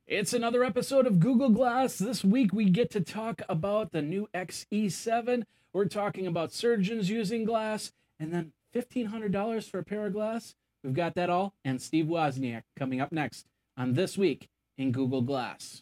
It's another episode of Google Glass. This week we get to talk about the new XE7. We're talking about surgeons using glass and then $1,500 for a pair of glass. We've got that all and Steve Wozniak coming up next on This Week in Google Glass.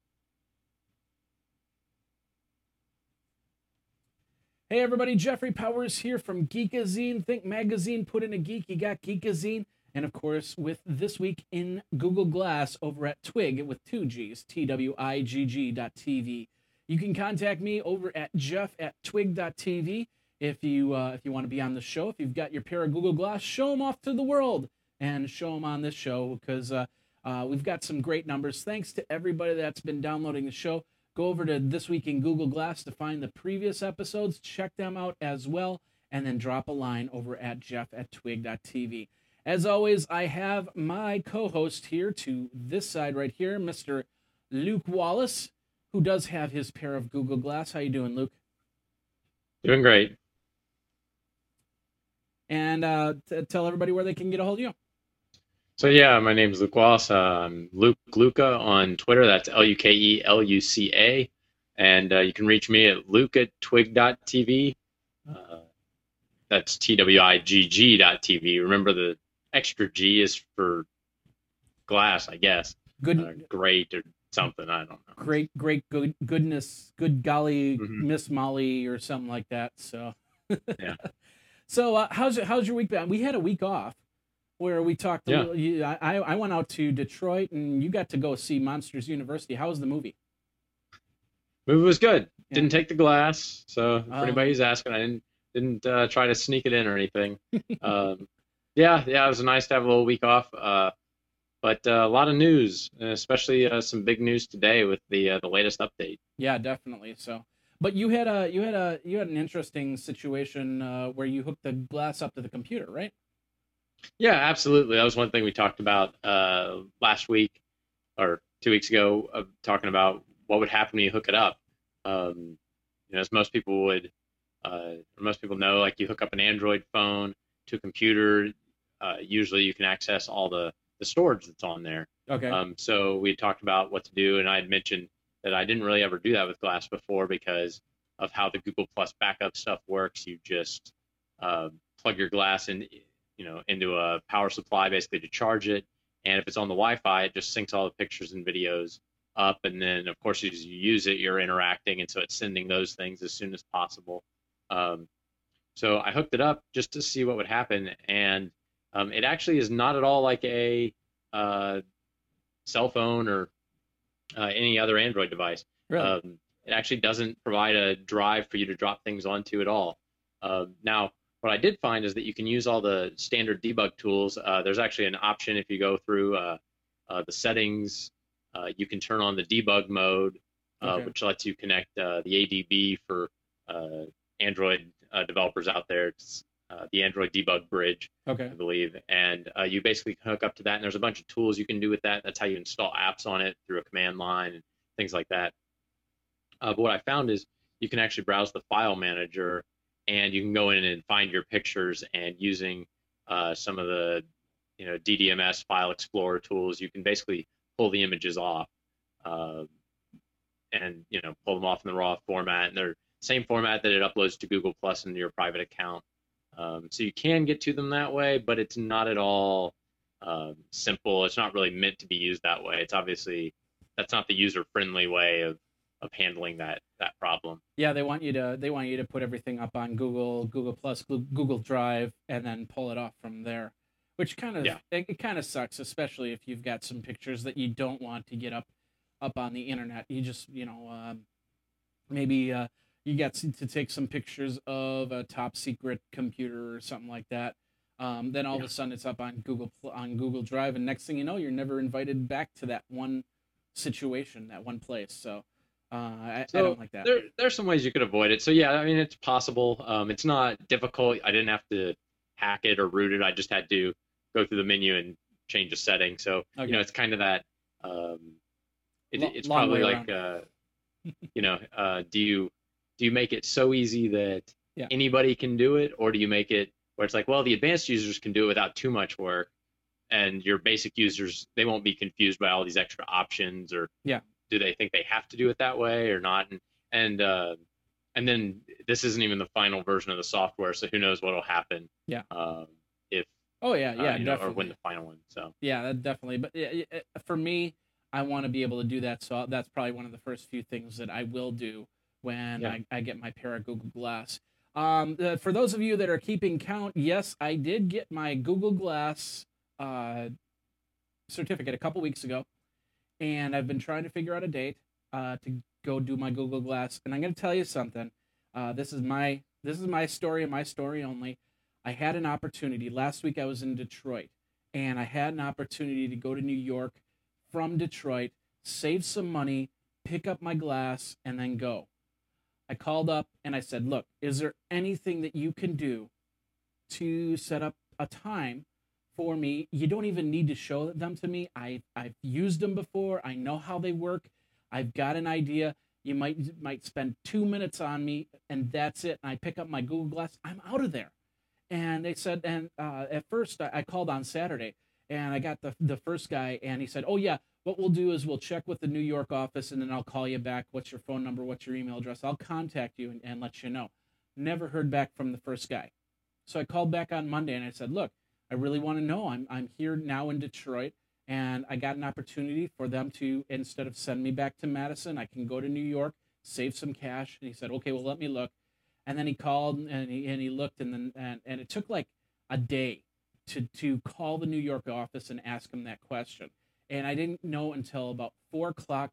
Hey everybody, Jeffrey Powers here from Geekazine. Think magazine, put in a geek, you got Geekazine. And of course, with This Week in Google Glass over at Twig with two G's, TWIGG.TV. You can contact me over at jeff@twig.tv if you want to be on the show. If you've got your pair of Google Glass, show them off to the world and show them on this show because we've got some great numbers. Thanks to everybody that's been downloading the show. Go over to This Week in Google Glass to find the previous episodes. Check them out as well. And then drop a line over at jeff@twig.tv. As always, I have my co-host here to this side right here, Mr. Luke Wallace, who does have his pair of Google Glass. How you doing, Luke? Doing great. And tell everybody where they can get a hold of you. So yeah, my name is Luke Wallace. I'm Luke Luca on Twitter. That's LUKELUCA. And you can reach me at luke@twig.tv. That's TWIGG.tv. Remember the extra G is for glass, I guess. Great or something. I don't know. Goodness, good golly, Miss Molly or something like that. So, yeah. So how's your week been? We had a week off where we talked. I went out to Detroit and you got to go see Monsters University. How was the movie? Movie was good. Yeah. Didn't take the glass. So for anybody who's asking, I didn't try to sneak it in or anything. Yeah, it was nice to have a little week off. But a lot of news, especially some big news today with the latest update. Yeah, definitely. So, but you had an interesting situation where you hooked the glass up to the computer, right? Yeah, absolutely. That was one thing we talked about last week or 2 weeks ago, talking about what would happen when you hook it up. As most people know, like you hook up an Android phone to a computer, usually you can access all the storage that's on there. Okay. So we talked about what to do, and I had mentioned that I didn't really ever do that with Glass before because of how the Google Plus backup stuff works. You just plug your Glass into a power supply basically to charge it, and if it's on the Wi-Fi, it just syncs all the pictures and videos up, and then of course as you use it, you're interacting, and so it's sending those things as soon as possible. So I hooked it up just to see what would happen, and it actually is not at all like a cell phone or any other Android device. Really? It actually doesn't provide a drive for you to drop things onto at all. Now, what I did find is that you can use all the standard debug tools. There's actually an option if you go through the settings, you can turn on the debug mode, which lets you connect the ADB for Android developers out there. It's the Android Debug Bridge, I believe. And you basically hook up to that, and there's a bunch of tools you can do with that. That's how you install apps on it through a command line and things like that. But what I found is you can actually browse the file manager, and you can go in and find your pictures, and using some of the DDMS file explorer tools, you can basically pull the images off and pull them off in the raw format, and they're same format that it uploads to Google Plus into your private account. So you can get to them that way, but it's not at all simple. It's not really meant to be used that way. It's obviously that's not the user-friendly way of handling that problem. Yeah, they want you to put everything up on Google Plus, Google Drive, and then pull it off from there. Which it kind of sucks, especially if you've got some pictures that you don't want to get up on the internet. You just maybe you get to take some pictures of a top secret computer or something like that. Then all of a sudden it's up on Google Drive, and next thing you know, you're never invited back to that one situation, that one place. So I don't like that. There's some ways you could avoid it. So yeah, I mean it's possible. It's not difficult. I didn't have to hack it or root it. I just had to go through the menu and change a setting. So it's kind of that. It's probably like do you make it so easy that anybody can do it, or do you make it where it's like, well, the advanced users can do it without too much work, and your basic users, they won't be confused by all these extra options, or Yeah. do they think they have to do it that way or not? And and then this isn't even the final version of the software, so who knows what'll happen. Yeah. If Oh yeah, yeah, or when definitely. the final one. So Yeah, that definitely. But for me, I want to be able to do that. So that's probably one of the first few things that I will do when yeah, I get my pair of Google Glass. For those of you that are keeping count, yes, I did get my Google Glass uh, certificate a couple weeks ago, and I've been trying to figure out a date to go do my Google Glass. And I'm going to tell you something. This is my story and my story only. I had an opportunity last week. I was in Detroit, and I had an opportunity to go to New York from Detroit, save some money, pick up my glass, and then go. I called up and I said, "Look, is there anything that you can do to set up a time for me? You don't even need to show them to me. I've used them before. I know how they work. I've got an idea. You might spend 2 minutes on me, and that's it. And I pick up my Google Glass. I'm out of there." And they said, and at first I called on Saturday, and I got the first guy, and he said, "Oh yeah, what we'll do is we'll check with the New York office, and then I'll call you back. What's your phone number? What's your email address? I'll contact you and let you know." Never heard back from the first guy. So I called back on Monday and I said, "Look, I really want to know. I'm here now in Detroit, and I got an opportunity for them to, instead of send me back to Madison, I can go to New York, save some cash." And he said, "Okay, well, let me look." And then he called and he looked, and then and it took like a day to call the New York office and ask him that question. And I didn't know until about 4 o'clock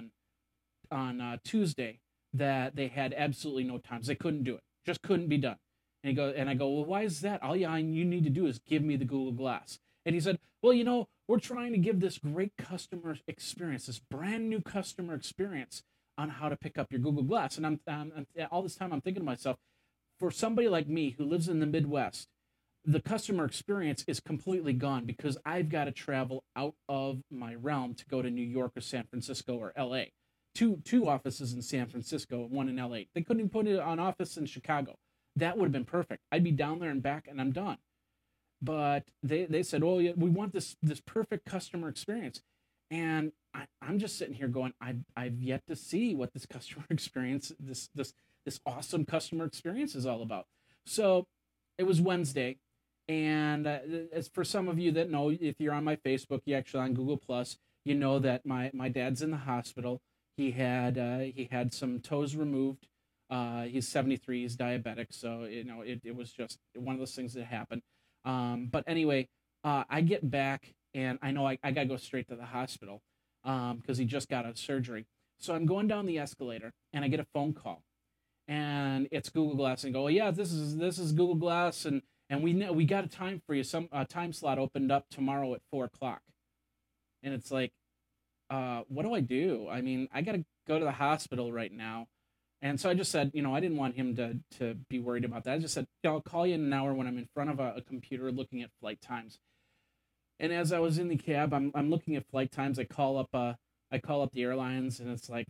on Tuesday that they had absolutely no times. They couldn't do it. Just couldn't be done. And I go, "Well, why is that? All you need to do is give me the Google Glass." And he said, "Well, we're trying to give this great customer experience, this brand new customer experience on how to pick up your Google Glass." And I'm all this time I'm thinking to myself, for somebody like me who lives in the Midwest, the customer experience is completely gone because I've got to travel out of my realm to go to New York or San Francisco or LA. Two offices in San Francisco, one in LA. They couldn't even put an office in Chicago. That would have been perfect. I'd be down there and back, and I'm done. But they said, "Oh yeah, we want this perfect customer experience," and I'm just sitting here going, I've yet to see what this customer experience, this awesome customer experience is all about. So it was Wednesday, and as for some of you that know, if you're on my Facebook, you actually on Google Plus, you know that my dad's in the hospital. He had some toes removed. He's 73. He's diabetic, so it was just one of those things that happened. But anyway, I get back and I know I got to go straight to the hospital because he just got out of surgery. So I'm going down the escalator and I get a phone call, and it's Google Glass, and go, "Oh, yeah, this is Google Glass, and we got a time for you. Some time slot opened up tomorrow at 4 o'clock." And it's like, what do I do? I mean, I got to go to the hospital right now. And so I just said, I didn't want him to be worried about that. I just said, "I'll call you in an hour when I'm in front of a computer looking at flight times." And as I was in the cab, I'm looking at flight times. I call up the airlines, and it's like,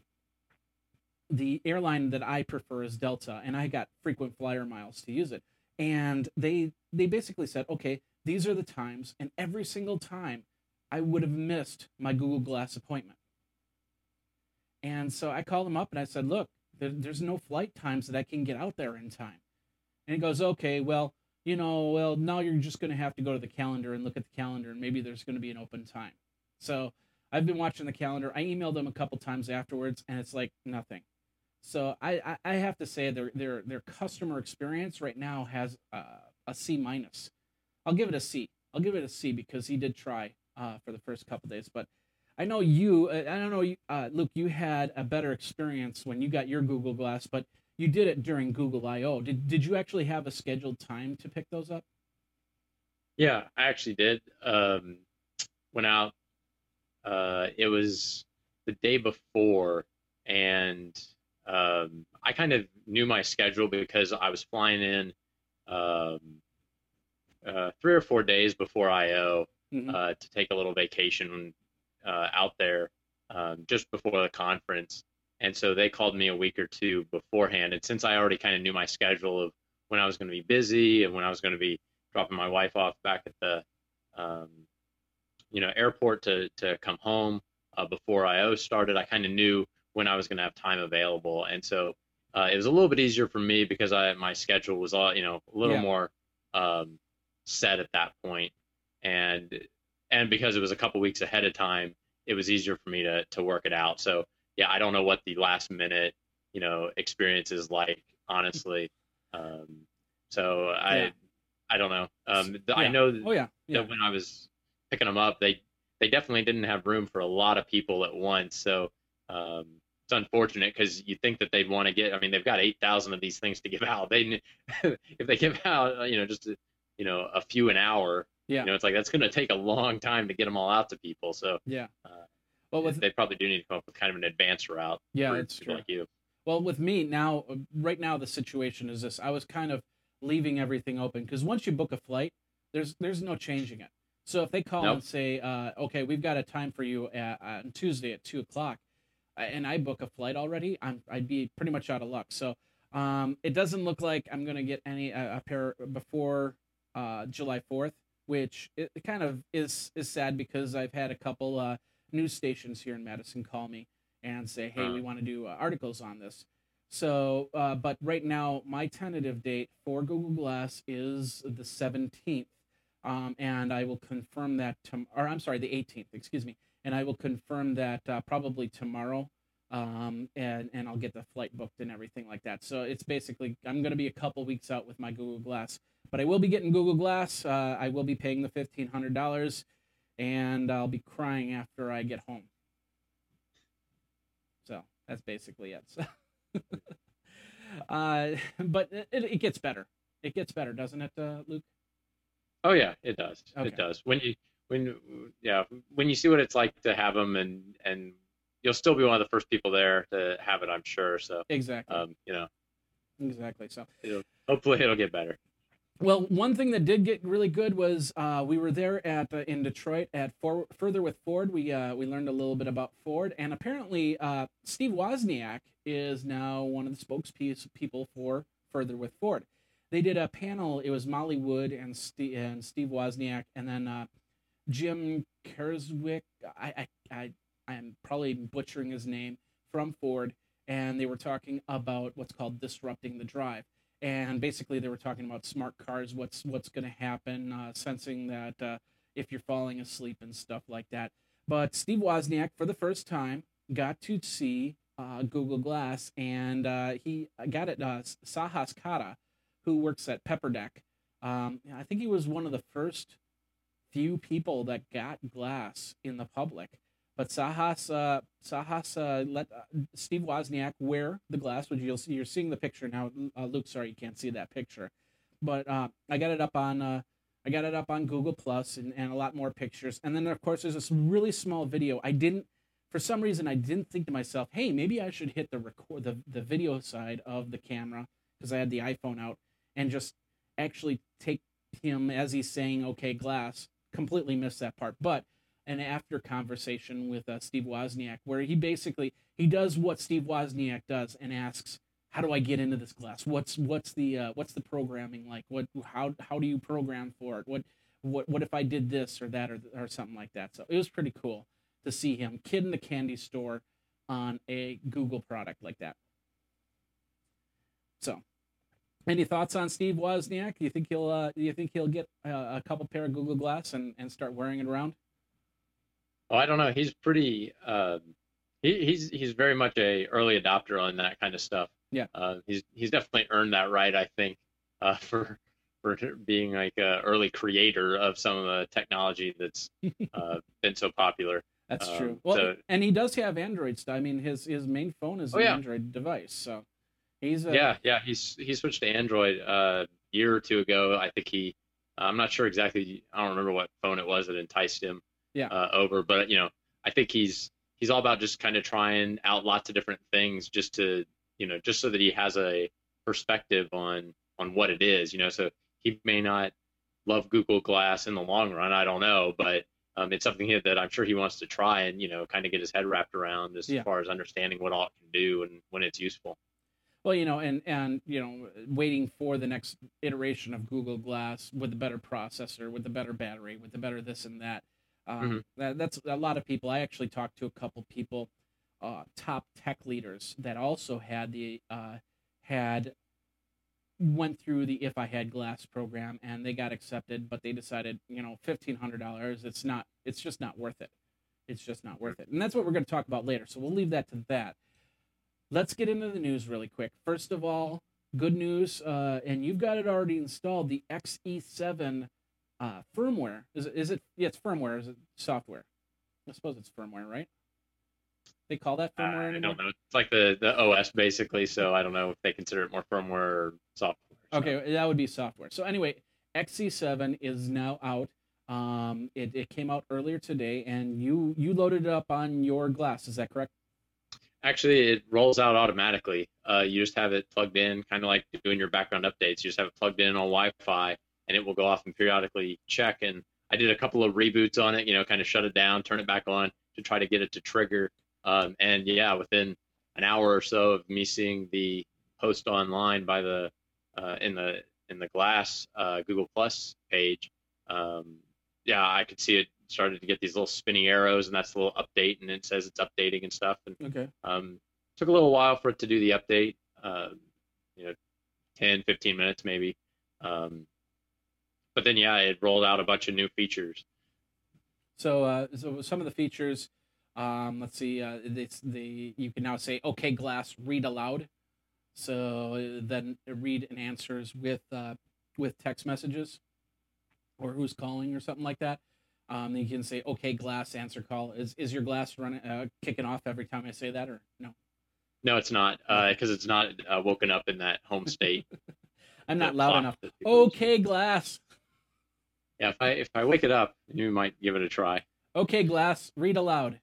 the airline that I prefer is Delta, and I got frequent flyer miles to use it. And they basically said, "Okay, these are the times," and every single time I would have missed my Google Glass appointment. And so I called him up and I said, "Look, there's no flight times that I can get out there in time." And he goes, "Okay, well, now you're just going to have to go to the calendar and look at the calendar, and maybe there's going to be an open time." So I've been watching the calendar. I emailed them a couple times afterwards, and it's like nothing. So I have to say their customer experience right now has a C minus. I'll give it a C. I'll give it a C because he did try for the first couple days. But I know you. I don't know, Luke. You had a better experience when you got your Google Glass, but you did it during Google I/O. Did you actually have a scheduled time to pick those up? yeah, I actually did. Went out. It was the day before, and I kind of knew my schedule because I was flying in um, 3 or 4 days before I/O Mm-hmm. to take a little vacation out there just before the conference. And so they called me a week or two beforehand. And since I already kind of knew my schedule of when I was going to be busy and when I was going to be dropping my wife off back at the um, airport to come home before I/O started. I kind of knew when I was going to have time available, and so it was a little bit easier for me because my schedule was all a little Yeah. more set at that point, and because it was a couple weeks ahead of time, it was easier for me to work it out. So yeah, I don't know what the last minute experience is like, honestly. So Yeah. I don't know. I Yeah. know Oh yeah. Yeah. that when I was picking them up, they definitely didn't have room for a lot of people at once. So it's unfortunate because you think that they'd want to get. I mean, they've got 8,000 of these things to give out. They if they give out, just a few an hour, Yeah. it's like that's going to take a long time to get them all out to people. So Yeah. Well, with they probably do need to come up with kind of an advanced route yeah, for it's people true. like you. Well, with me now, right now, the situation is this: I was kind of leaving everything open because once you book a flight, there's no changing it. So if they call Nope. and say, "Okay, we've got a time for you on Tuesday at 2 o'clock," and I book a flight already, I'd be pretty much out of luck. So it doesn't look like I'm gonna get any a pair before July 4th, which it kind of is sad because I've had a couple news stations here in Madison call me and say, "Hey, Uh, we want to do articles on this." So, but right now, my tentative date for Google Glass is the 17th, and I will confirm that or I'm sorry, the 18th. Excuse me, and I will confirm that probably tomorrow, and I'll get the flight booked and everything like that. So it's basically I'm going to be a couple weeks out with my Google Glass, but I will be getting Google Glass. I will be paying the $1,500, and I'll be crying after I get home. So that's basically it. So, but it gets better. It gets better, doesn't it, Luke? oh yeah, it does. Okay. It does. When yeah, when you see what it's like to have them, and you'll still be one of the first people there to have it, I'm sure. So Exactly. you know, Exactly. So, hopefully it'll get better. well, one thing that did get really good was we were there at in Detroit at Further with Ford. We learned a little bit about Ford, and apparently Steve Wozniak is now one of the spokespeople for Further with Ford. They did a panel. It was Molly Wood and Steve Wozniak, and then Jim Kerswick. I'm probably butchering his name from Ford, and they were talking about what's called disrupting the drive. And basically, they were talking about smart cars, what's going to happen, sensing that if you're falling asleep and stuff like that. But Steve Wozniak, for the first time, got to see Google Glass, and he got it. Sahas Kata, who works at Pepperdeck, I think he was one of the first few people that got glass in the public. But Sahas let Steve Wozniak wear the glass, which you're seeing the picture now. Luke, sorry you can't see that picture, but I got it up on Google Plus and a lot more pictures. And then of course there's this really small video. For some reason I didn't think to myself, hey, maybe I should hit the video side of the camera because I had the iPhone out and just actually take him as he's saying okay glass. Completely missed that part, but an after conversation with Steve Wozniak where he does what Steve Wozniak does and asks, how do I get into this class? What's the programming like? How do you program for it? What if I did this or that or something like that? So it was pretty cool to see him kid in the candy store on a Google product like that. So, any thoughts on Steve Wozniak? Do you think he'll get a couple pair of Google Glass and start wearing it around? Oh, I don't know. He's pretty. He's very much a early adopter on that kind of stuff. Yeah. He's definitely earned that right, I think, for being like a early creator of some of the technology that's been so popular. That's true. Well, So and he does have Android stuff. I mean, his main phone is oh an yeah, Android device, so he's a yeah. He switched to Android a year or two ago. I think I'm not sure exactly. I don't remember what phone it was that enticed him yeah, over, but I think he's all about just kind of trying out lots of different things just to just so that he has a perspective on what it is. So he may not love Google Glass in the long run. I don't know, but it's something that I'm sure he wants to try and kind of get his head wrapped around as yeah. far as understanding what all it can do and when it's useful. Well, and waiting for the next iteration of Google Glass with a better processor, with the better battery, with the better this and that. Hmm. That's a lot of people. I actually talked to a couple people, top tech leaders that also had went through the If I Had Glass program, and they got accepted, but they decided, $1,500. It's just not worth it. It's just not worth it. And that's what we're going to talk about later. So we'll leave that to that. Let's get into the news really quick. First of all, good news, and you've got it already installed. The XE7 firmware. Is it? Yeah, it's firmware. Is it software? I suppose it's firmware, right? They call that firmware I anymore? don't know. It's like the OS basically, so I don't know if they consider it more firmware or software. So. Okay, that would be software. So anyway, XE7 is now out. It came out earlier today, and you loaded it up on your glass. Is that correct? Actually, it rolls out automatically. You just have it plugged in, kind of like doing your background updates. You just have it plugged in on Wi-Fi, and it will go off and periodically check. And I did a couple of reboots on it, kind of shut it down, turn it back on to try to get it to trigger. And yeah, within an hour or so of me seeing the post online by the in the Glass Google Plus page, yeah, I could see it started to get these little spinning arrows, and that's a little update, and it says it's updating and stuff. And Okay. took a little while for it to do the update, you know, 10, 15 minutes maybe. But then, yeah, it rolled out a bunch of new features. So some of the features, let's see, you can now say, "Okay, Glass, read aloud." So then read and answers with text messages, or who's calling or something like that. You can say, "Okay, Glass, answer call." Is your Glass running kicking off every time I say that, or no? No, it's not, because it's not woken up in that home state. I'm The not loud clock enough. that people use. Okay, Glass. Yeah, if I wake it up, you might give it a try. Okay, Glass, read aloud.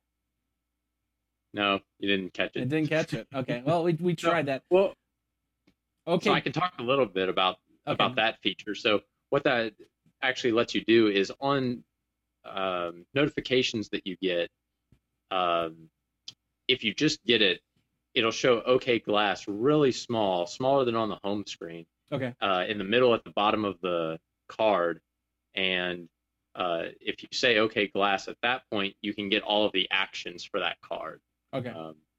No, you didn't catch I it. didn't catch it. Okay, well, we No, tried that. well, Okay. so I can talk a little bit about Okay. that feature. So what that actually lets you do is on notifications that you get, um, if you just get it, it'll show OK Glass really small, smaller than on the home screen, Okay. in the middle at the bottom of the card. And if you say OK Glass at that point, you can get all of the actions for that card. Okay.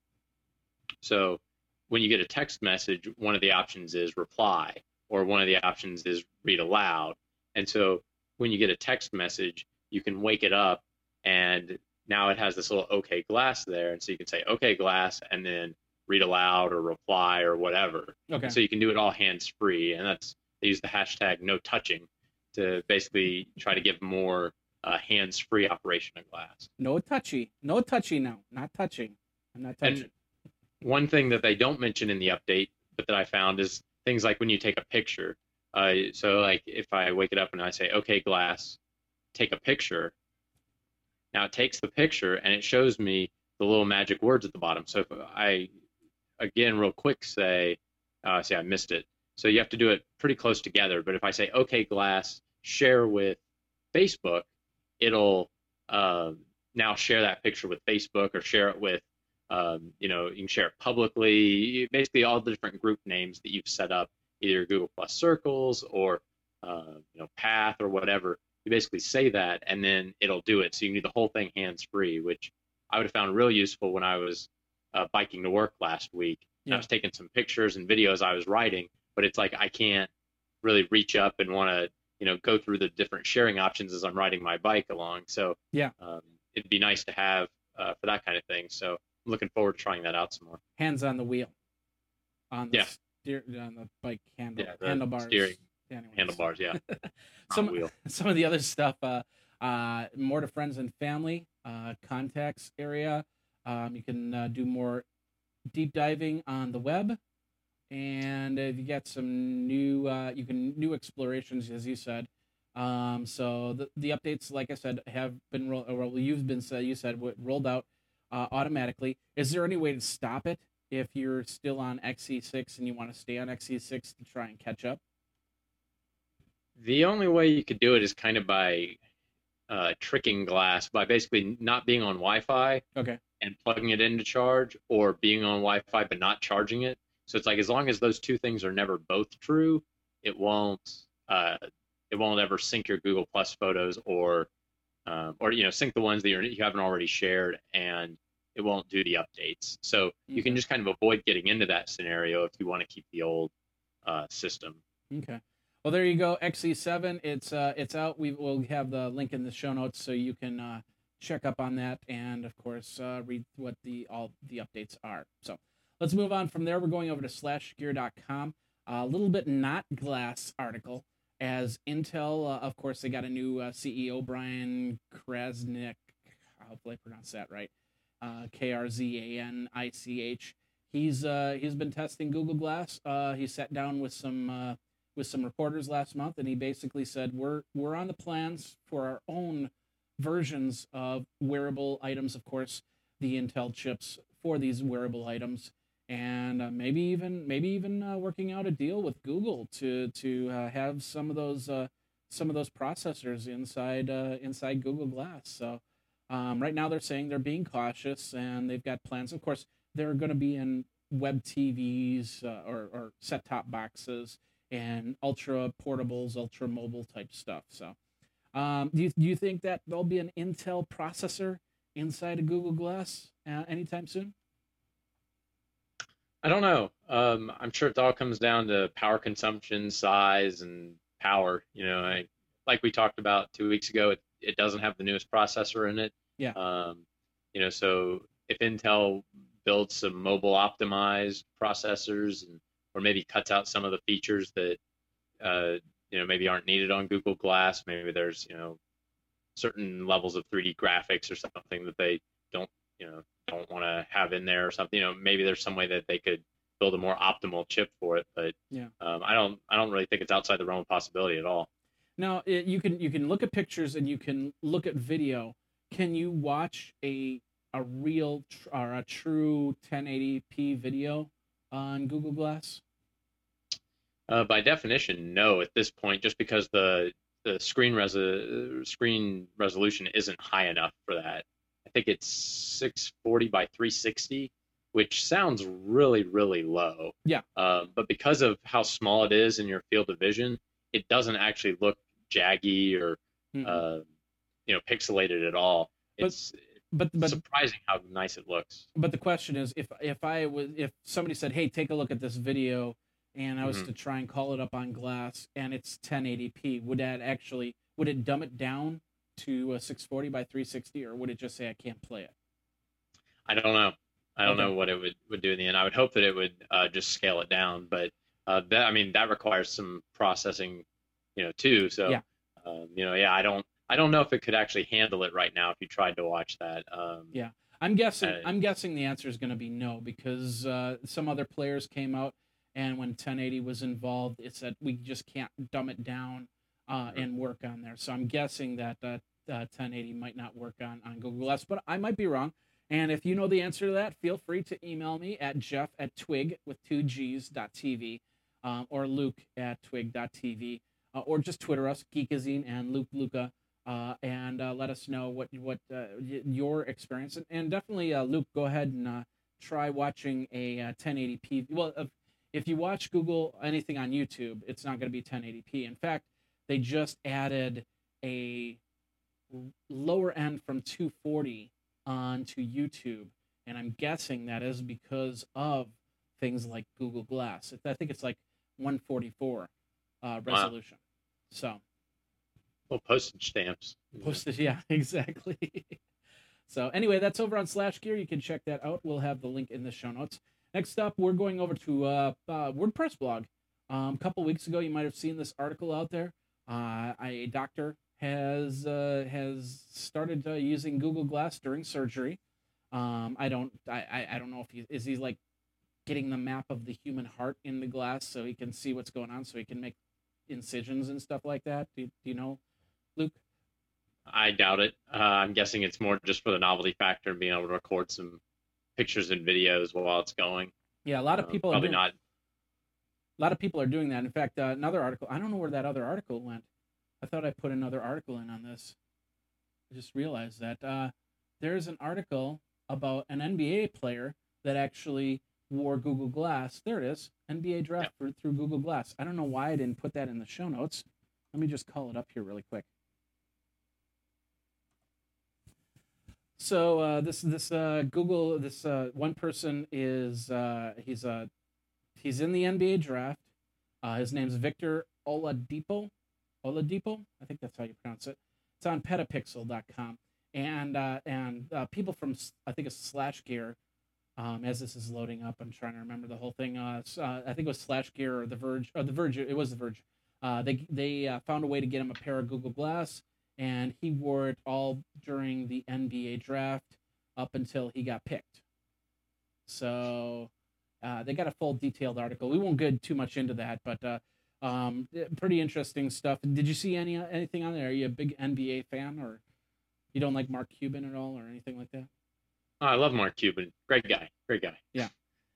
So when you get a text message, one of the options is reply, or one of the options is read aloud. And so when you get a text message, you can wake it up, and now it has this little OK Glass there. And so you can say OK Glass and then read aloud or reply or whatever. Okay. And so you can do it all hands free. And they use the hashtag no touching to basically try to give more hands free operation of Glass. No touchy. No touchy now. Not touching. I'm not touching. And one thing that they don't mention in the update, but that I found, is things like when you take a picture. So like if I wake it up and I say, "Okay, Glass, take a picture," now it takes the picture and it shows me the little magic words at the bottom. So if I, again, real quick say, see, I missed it. So you have to do it pretty close together. But if I say, "Okay, Glass, share with Facebook," it'll now share that picture with Facebook, or share it with, you can share it publicly, basically all the different group names that you've set up, either Google Plus Circles or, Path or whatever. You basically say that, and then it'll do it. So you can do the whole thing hands-free, which I would have found real useful when I was biking to work last week. Yeah. I was taking some pictures and videos I was writing, but it's like I can't really reach up and want to, go through the different sharing options as I'm riding my bike along. So yeah, it'd be nice to have for that kind of thing. So I'm looking forward to trying that out some more. Hands on the wheel. On the on the bike handlebars. Steering handlebars, yeah. Some of the other stuff, more to friends and family, contacts area. You can do more deep diving on the web, and you get some new explorations, as you said. So the updates, like I said, have been rolled out automatically. Is there any way to stop it if you're still on XE6 and you want to stay on XE6 to try and catch up? The only way you could do it is kind of by tricking Glass, by basically not being on Wi-Fi, okay, and plugging it into charge, or being on Wi-Fi but not charging it. So it's like, as long as those two things are never both true, it won't ever sync your Google Plus photos or or sync the ones that you haven't already shared, and it won't do the updates. So you can just kind of avoid getting into that scenario if you want to keep the old system. Okay. Well, there you go. XE7. It's out. We'll have the link in the show notes so you can check up on that, and of course read what all the updates are. So let's move on from there. We're going over to slashgear.com. A little bit not glass article, as Intel, of course, they got a new CEO, Brian Krasnick. Hopefully I pronounce that right. Krzanich. He's been testing Google Glass. He sat down with some reporters last month, and he basically said we're on the plans for our own versions of wearable items. Of course, the Intel chips for these wearable items, and maybe even working out a deal with Google to have some of those processors inside Google Glass. So right now they're saying they're being cautious, and they've got plans. Of course, they're going to be in web TVs or set-top boxes and ultra portables, ultra mobile type stuff. So do you think that there'll be an Intel processor inside a Google Glass anytime soon? I don't know. I'm sure it all comes down to power consumption, size, and power. Like we talked about 2 weeks ago, it doesn't have the newest processor in it. Yeah. So if Intel builds some mobile optimized processors, or maybe cuts out some of the features that maybe aren't needed on Google Glass, maybe there's certain levels of 3D graphics or something that they don't want to have in there or something. Maybe there's some way that they could build a more optimal chip for it, but yeah. I don't really think it's outside the realm of possibility at all. Now you can look at pictures and you can look at video. Can you watch a real or a true 1080p video on Google Glass? By definition, no. At this point, just because the screen resolution isn't high enough for that. I think it's 640 by 360, which sounds really, really low. Yeah. But because of how small it is in your field of vision, it doesn't actually look jaggy or pixelated at all. It's but surprising how nice it looks. But the question is, if somebody said, "Hey, take a look at this video," and I was to try and call it up on Glass, and it's 1080p, would it dumb it down to 640 by 360, or would it just say I can't play it? I don't know. I don't know what it would do in the end. I would hope that it would just scale it down, but that requires some processing, too. So, yeah. I don't know if it could actually handle it right now if you tried to watch that. Yeah, I'm guessing the answer is going to be no, because some other players came out, and when 1080 was involved, it said we just can't dumb it down and work on there. So I'm guessing that 1080 might not work on Google Glass, but I might be wrong. And if you know the answer to that, feel free to email me at jeff@twig with 2gs.tv or luke@twig.tv or just Twitter us, Geekazine and Luke Luca, and let us know what your experience. And definitely, Luke, go ahead and try watching a 1080p. Well, if you watch Google anything on YouTube, it's not going to be 1080p. In fact, they just added a lower end from 240 onto YouTube, and I'm guessing that is because of things like Google Glass. I think it's like 144 resolution. Wow. So, well, postage stamps. Postage, yeah, exactly. So anyway, that's over on SlashGear. You can check that out. We'll have the link in the show notes. Next up, we're going over to WordPress blog. A couple weeks ago, you might have seen this article out there. A doctor has started using Google Glass during surgery. I don't know if he's like getting the map of the human heart in the glass so he can see what's going on, so he can make incisions and stuff like that. Do you know, Luke? I doubt it. I'm guessing it's more just for the novelty factor and being able to record some pictures and videos while it's going. Yeah, a lot of people probably not. A lot of people are doing that. In fact, another article. I don't know where that other article went. I thought I put another article in on this. I just realized that there's an article about an NBA player that actually wore Google Glass. There it is. NBA draft through Google Glass. I don't know why I didn't put that in the show notes. Let me just call it up here really quick. This Google, this one person is he's in the NBA draft. His name's Victor Oladipo. Oladipo, I think that's how you pronounce it. It's on petapixel.com. And people from, I think it's Slash Gear, as this is loading up, I'm trying to remember the whole thing. I think it was Slash Gear or The Verge, it was The Verge. They found a way to get him a pair of Google Glass, and he wore it all during the NBA draft up until he got picked. So they got a full detailed article. We won't get too much into that, but pretty interesting stuff. Did you see anything on there? Are you a big NBA fan, or you don't like Mark Cuban at all, or anything like that? Oh, I love Mark Cuban. Great guy. Yeah.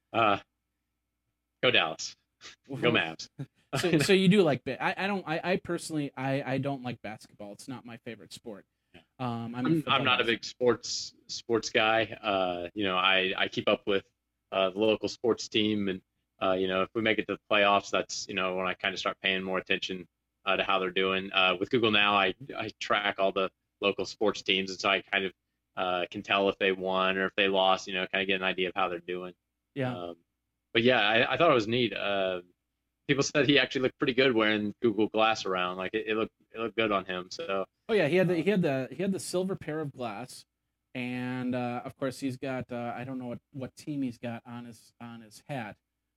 Go Dallas. Go Mavs. So you do like I personally don't like basketball. It's not my favorite sport. I'm not a big sports guy. I keep up with the local sports team, and if we make it to the playoffs, that's when I kind of start paying more attention to how they're doing. With Google Now, I track all the local sports teams, and so I kind of can tell if they won or if they lost. Kind of get an idea of how they're doing. Yeah. But yeah, I thought it was neat. People said he actually looked pretty good wearing Google Glass around. Like it looked good on him. So. Oh yeah, he had the silver pair of glass, and of course he's got I don't know what team he's got on his hat.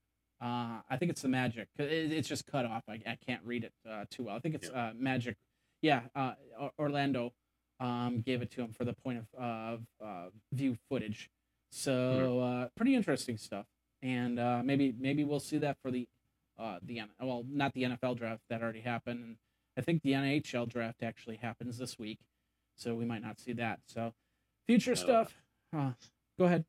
I think it's the Magic. It's just cut off. I can't read it too well. I think it's Magic. Yeah, Orlando gave it to him for the point of view footage. So pretty interesting stuff. And maybe we'll see that for the not the NFL draft that already happened, and I think the NHL draft actually happens this week, so we might not see that. So future stuff. Go ahead.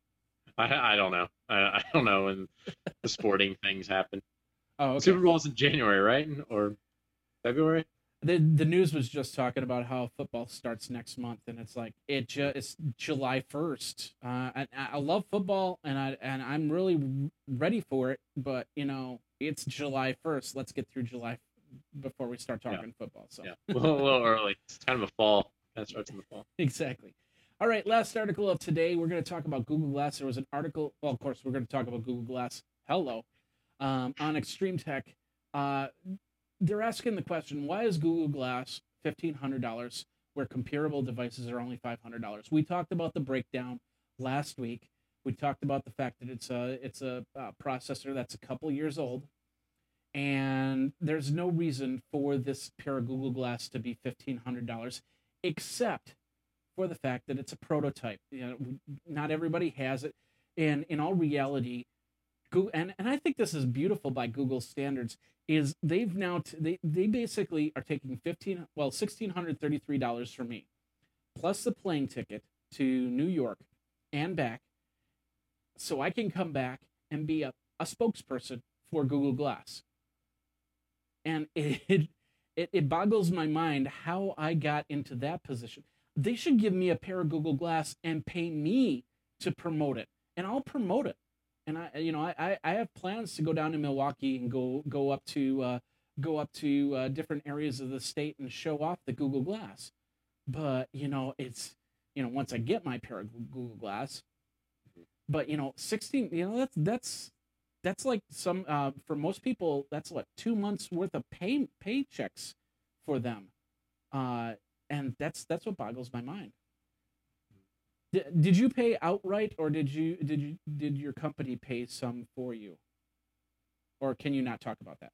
I don't know. I don't know when the sporting things happen. Oh, okay. Super Bowl's in January, right? Or February? The news was just talking about how football starts next month, and it's like it's July 1st. And I love football, and I'm really ready for it, but it's July 1st. Let's get through July before we start talking football. So a little early. It's kind of a fall. Kind of starts in the fall. Exactly. All right, last article of today. We're going to talk about Google Glass. There was an article. Well, of course, we're going to talk about Google Glass. Hello, on Extreme Tech. They're asking the question: why is Google Glass $1,500 where comparable devices are only $500? We talked about the breakdown last week. We talked about the fact that it's a processor that's a couple years old, and there's no reason for this pair of Google Glass to be $1,500, except for the fact that it's a prototype. Not everybody has it, and in all reality, Google and I think this is beautiful by Google standards. Is they've now they basically are taking $1,633 from me, plus the plane ticket to New York and back, so I can come back and be a spokesperson for Google Glass. And it boggles my mind how I got into that position. They should give me a pair of Google Glass and pay me to promote it, and I'll promote it. And I have plans to go down to Milwaukee and go up to different areas of the state and show off the Google Glass. But it's once I get my pair of Google Glass. But 16, that's like some for most people that's what 2 months worth of paychecks for them, and that's what boggles my mind. Did you pay outright, or did your company pay some for you, or can you not talk about that?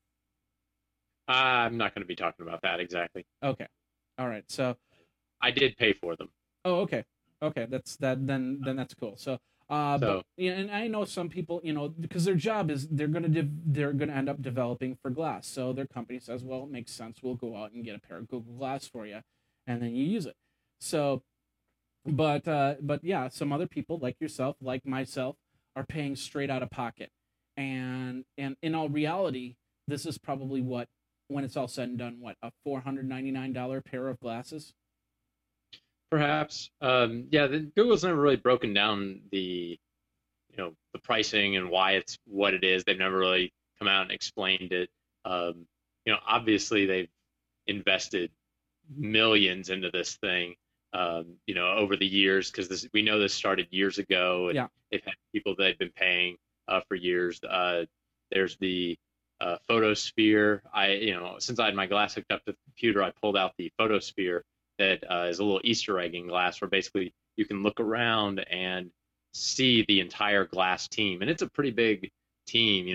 I'm not going to be talking about that exactly. Okay, all right. So I did pay for them. Oh, okay. That's that. Then that's cool. So, but and I know some people, because their job is they're gonna end up developing for Glass. So their company says, well, it makes sense. We'll go out and get a pair of Google Glass for you, and then you use it. So. But yeah, some other people like yourself, like myself, are paying straight out of pocket, and in all reality, this is probably when it's all said and done, a $499 pair of glasses. Perhaps, Google's never really broken down the pricing and why it's what it is. They've never really come out and explained it. Obviously they've invested millions into this thing. over the years, because we know this started years ago, and Yeah. they've had people that have been paying for years. There's the photosphere. Since I had my glass hooked up to the computer, I pulled out the photosphere that is a little Easter egg in glass, where basically you can look around and see the entire glass team, and it's a pretty big team,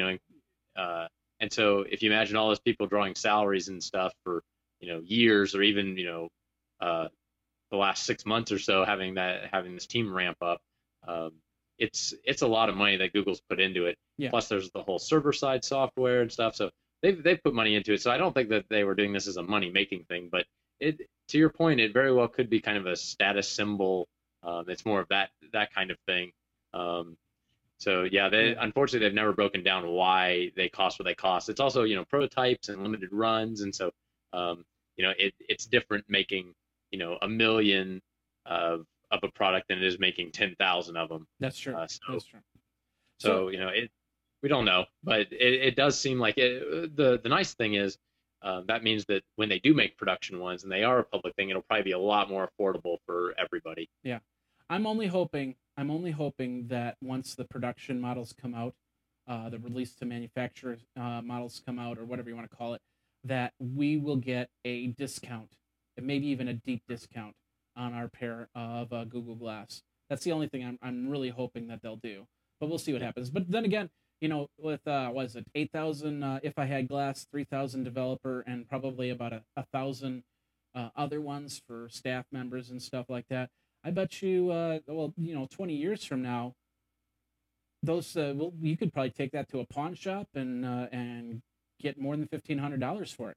and so if you imagine all those people drawing salaries and stuff for years, or even uh, the last 6 months or so, having this team ramp up, um, it's a lot of money that Google's put into it. Yeah. Plus, there's the whole server side software and stuff. So they've put money into it. So I don't think that they were doing this as a money making thing. But to your point, it very well could be kind of a status symbol. It's more of that kind of thing. So yeah, unfortunately they've never broken down why they cost what they cost. It's also prototypes and limited runs, and so it's different making 1 million of a product than it is making 10,000 of them. That's true. That's true. So we don't know, but it does seem like it. The nice thing is that means that when they do make production ones and they are a public thing, it'll probably be a lot more affordable for everybody. Yeah, I'm only hoping that once the production models come out, the release to manufacturer models come out, or whatever you want to call it, that we will get a discount, and maybe even a deep discount on our pair of Google Glass. That's the only thing I'm really hoping that they'll do. But we'll see what happens. But then again, with what is it, 8,000 if I had glass, 3,000 developer, and probably about 1,000 other ones for staff members and stuff like that. I bet you, 20 years from now, those you could probably take that to a pawn shop and get more than $1,500 for it.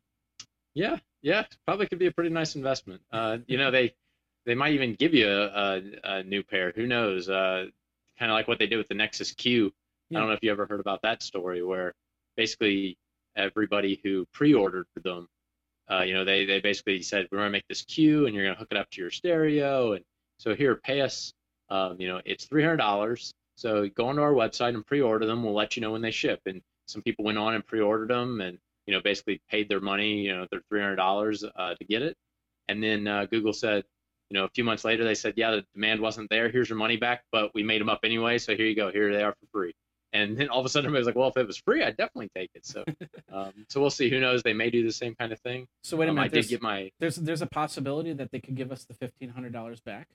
Yeah, probably could be a pretty nice investment. They might even give you a new pair. Who knows? Kind of like what they did with the Nexus Q. Yeah. I don't know if you ever heard about that story, where basically everybody who pre-ordered them, they basically said, we're going to make this Q and you're going to hook it up to your stereo. And so here, pay us, it's $300. So go onto our website and pre-order them. We'll let you know when they ship. And some people went on and pre-ordered them and, basically paid their money, their $300 to get it. And then Google said, a few months later, they said, yeah, the demand wasn't there. Here's your money back, but we made them up anyway. So here you go. Here they are for free. And then all of a sudden, everybody's like, well, if it was free, I'd definitely take it. So so we'll see. Who knows? They may do the same kind of thing. So wait a minute. I did get there's a possibility that they could give us the $1,500 back?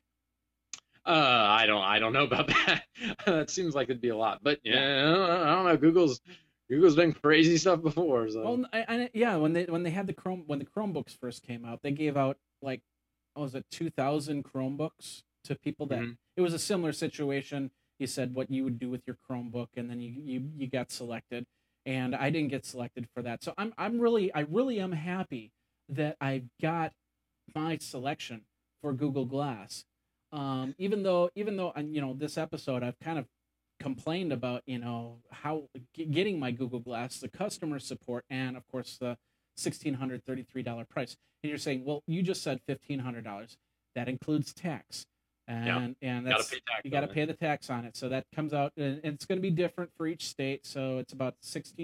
I don't know about that. That seems like it'd be a lot. But I don't know. Google's done crazy stuff before. So. Well, when they had when the Chromebooks first came out, they gave out like, what was it, 2,000 Chromebooks to people that it was a similar situation. You said what you would do with your Chromebook, and then you got selected, and I didn't get selected for that. So I really am happy that I got my selection for Google Glass. Even though this episode I've kind of complained about how getting my Google Glass, the customer support, and of course the $1,633 price. And you're saying, well, you just said $1,500. That includes tax. And that's you got to pay the tax on it. So that comes out, and it's going to be different for each state. So it's about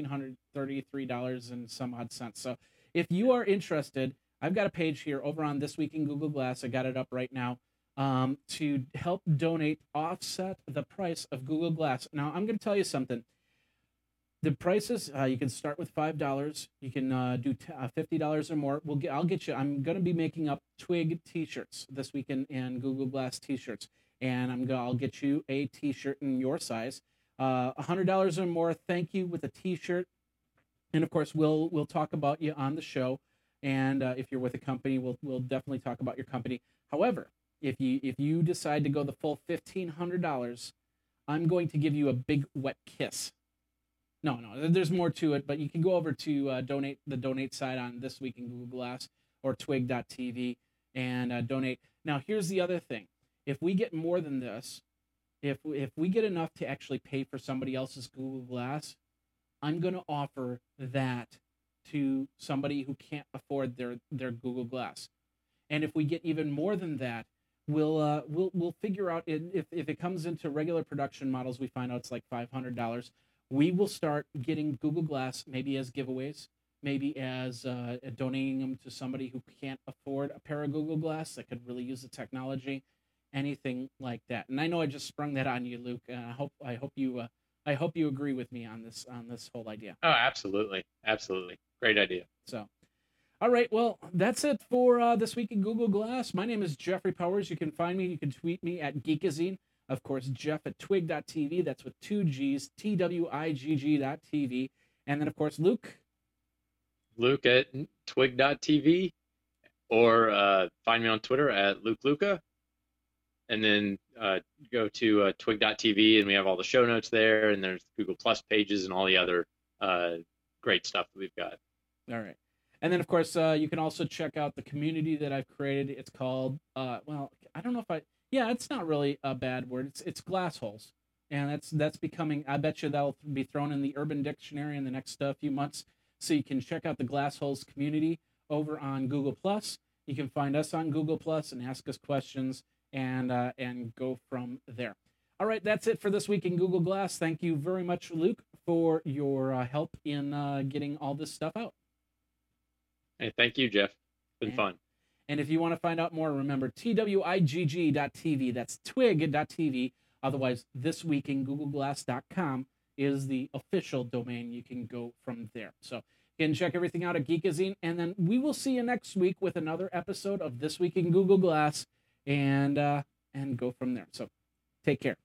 $1,633 and some odd cents. So if you are interested, I've got a page here over on This Week in Google Glass. I got it up right now to help donate, offset the price of Google Glass. Now I'm going to tell you something. The prices, you can start with $5. You can do $50 or more. I'll get you. I'm going to be making up Twig T-shirts this weekend and Google Glass T-shirts, and I'll get you a T-shirt in your size. $100 or more. Thank you with a T-shirt, and of course we'll talk about you on the show. And if you're with a company, we'll definitely talk about your company. However, if you decide to go the full $1,500, I'm going to give you a big wet kiss. No, there's more to it, but you can go over to donate side on This Week in Google Glass or twig.tv and donate. Now, here's the other thing. If we get more than this, if we get enough to actually pay for somebody else's Google Glass, I'm going to offer that to somebody who can't afford their Google Glass. And if we get even more than that, we'll figure out if it comes into regular production models, we find out it's like $500. We will start getting Google Glass maybe as giveaways, maybe as donating them to somebody who can't afford a pair of Google Glass that could really use the technology, anything like that. And I know I just sprung that on you, Luke. And I hope you agree with me on this whole idea. Oh, absolutely, absolutely, great idea. So, all right, well, that's it for this week in Google Glass. My name is Jeffrey Powers. You can find me. You can tweet me at Geekazine. Of course, Jeff at twig.tv. That's with 2 G's, TWIGG.tv. And then, of course, Luke. Luke at twig.tv, or find me on Twitter at Luke Luca. And then go to twig.tv, and we have all the show notes there, and there's Google Plus pages and all the other great stuff that we've got. All right. And then, of course, you can also check out the community that I've created. It's called, well, I don't know if it's not really a bad word. It's Glassholes. And that's becoming, I bet you that'll be thrown in the Urban Dictionary in the next few months. So you can check out the Glassholes community over on Google+. You can find us on Google+ and ask us questions and go from there. All right, that's it for this week in Google Glass. Thank you very much, Luke, for your help in getting all this stuff out. Hey, thank you, Jeff. It's been fun. And if you want to find out more, remember twigg.tv. That's twig.tv. Otherwise, thisweekingoogleglass.com is the official domain. You can go from there. So you can check everything out at Geekazine. And then we will see you next week with another episode of This Week in Google Glass, and go from there. So take care.